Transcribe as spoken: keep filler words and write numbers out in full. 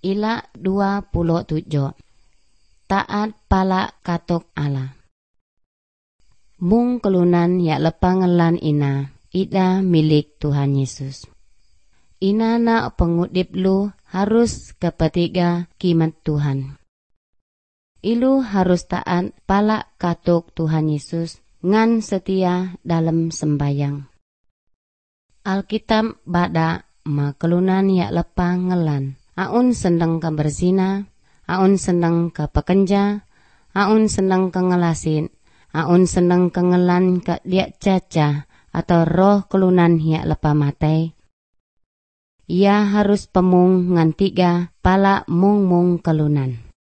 ila dua puluh tujuh. Taat pala katuk Allah. Mung kelunan ya lepangelan ina, ida milik Tuhan Yesus. Ina na pengudip lu harus kepetiga kimat Tuhan. Ilu harus taat pala katuk Tuhan Yesus ngan setia dalam sembayang. Alkitab bada makelunan ya lepang ngelan. Aun seneng ke berzina, aun seneng ke pekenja, aun seneng ke ngelasin, aun seneng ke ngelan ke dia caca atau roh kelunan ya lepa matai. Ia harus pemung ngan tiga pala mung-mung kelunan.